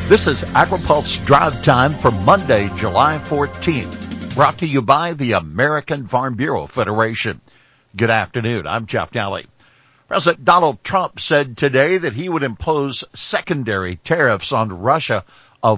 This is AgriPulse Drive Time for Monday, July 14th, brought to you by the American Farm Bureau Federation. Good afternoon. I'm Jeff Daly. President Donald Trump said today that he would impose secondary tariffs on Russia of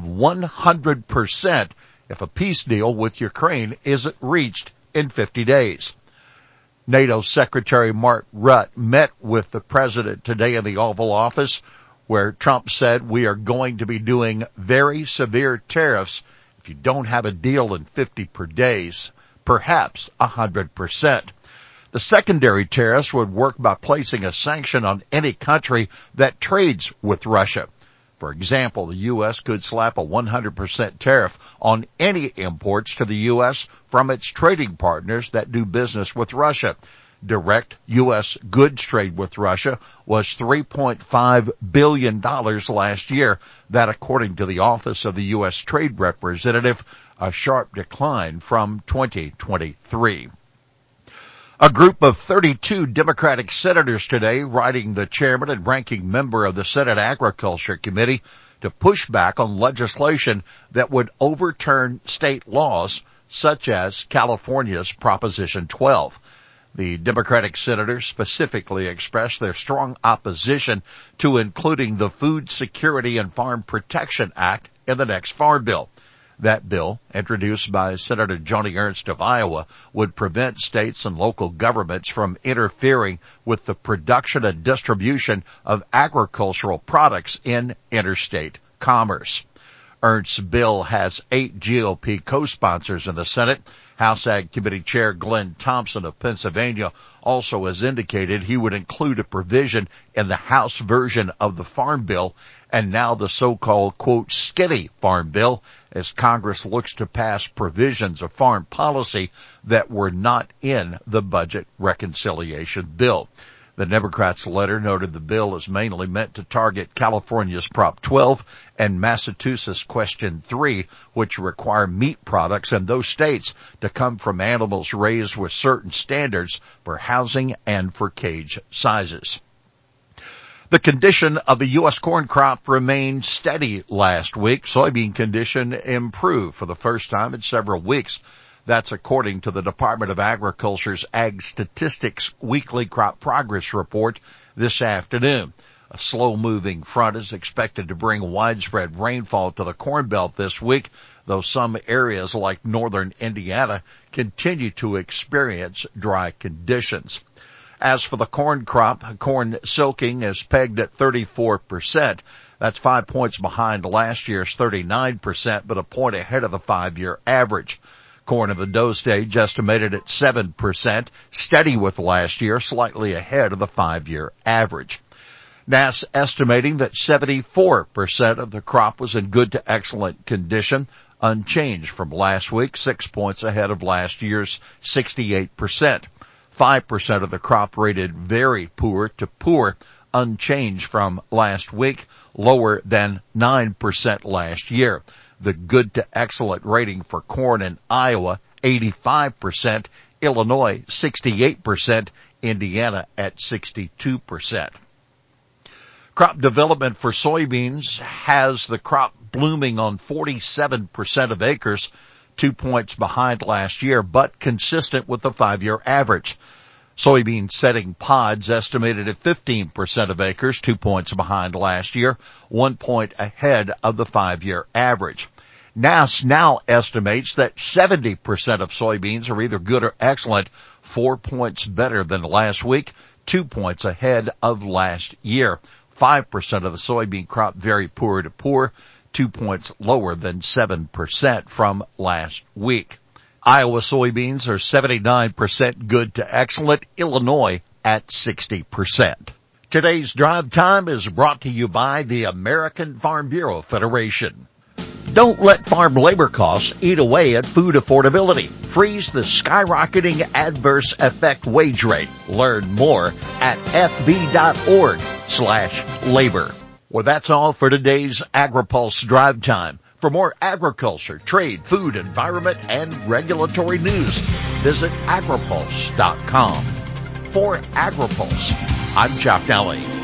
100% if a peace deal with Ukraine isn't reached in 50 days. NATO Secretary Mark Rutte met with the president today in the Oval Office, where Trump said we are going to be doing very severe tariffs if you don't have a deal in 50 per days, perhaps 100%. The secondary tariffs would work by placing a sanction on any country that trades with Russia. For example, the U.S. could slap a 100% tariff on any imports to the U.S. from its trading partners that do business with Russia. Direct U.S. goods trade with Russia was $3.5 billion last year. That, according to the Office of the U.S. Trade Representative, a sharp decline from 2023. A group of 32 Democratic senators today writing the chairman and ranking member of the Senate Agriculture Committee to push back on legislation that would overturn state laws such as California's Proposition 12. The Democratic senators specifically expressed their strong opposition to including the Food Security and Farm Protection Act in the next farm bill. That bill, introduced by Senator Joni Ernst of Iowa, would prevent states and local governments from interfering with the production and distribution of agricultural products in interstate commerce. Ernst's bill has 8 GOP co-sponsors in the Senate. House Ag Committee Chair Glenn Thompson of Pennsylvania also has indicated he would include a provision in the House version of the Farm Bill and now the so-called, quote, skinny Farm Bill as Congress looks to pass provisions of farm policy that were not in the budget reconciliation bill. The Democrats' letter noted the bill is mainly meant to target California's Prop 12 and Massachusetts Question 3, which require meat products in those states to come from animals raised with certain standards for housing and for cage sizes. The condition of the U.S. corn crop remained steady last week. Soybean condition improved for the first time in several weeks. That's according to the Department of Agriculture's Ag Statistics Weekly Crop Progress Report this afternoon. A slow-moving front is expected to bring widespread rainfall to the Corn Belt this week, though some areas like northern Indiana continue to experience dry conditions. As for the corn crop, corn silking is pegged at 34%. That's 5 points behind last year's 39%, but a point ahead of the 5-year average. Corn in the dough stage estimated at 7%, steady with last year, slightly ahead of the 5-year average. NASS estimating that 74% of the crop was in good to excellent condition, unchanged from last week, 6 points ahead of last year's 68%. 5% of the crop rated very poor to poor, unchanged from last week, lower than 9% last year. The good to excellent rating for corn in Iowa, 85%, Illinois, 68%, Indiana at 62%. Crop development for soybeans has the crop blooming on 47% of acres, 2 points behind last year, but consistent with the 5-year average. Soybean setting pods estimated at 15% of acres, 2 points behind last year, 1 point ahead of the 5-year average. NASS now estimates that 70% of soybeans are either good or excellent, 4 points better than last week, 2 points ahead of last year. 5% of the soybean crop very poor to poor, 2 points lower than 7% from last week. Iowa soybeans are 79% good to excellent, Illinois at 60%. Today's Drive Time is brought to you by the American Farm Bureau Federation. Don't let farm labor costs eat away at food affordability. Freeze the skyrocketing adverse effect wage rate. Learn more at fb.org/labor. Well, that's all for today's AgriPulse Drive Time. For more agriculture, trade, food, environment, and regulatory news, visit agripulse.com. For AgriPulse, I'm Jeff Daly.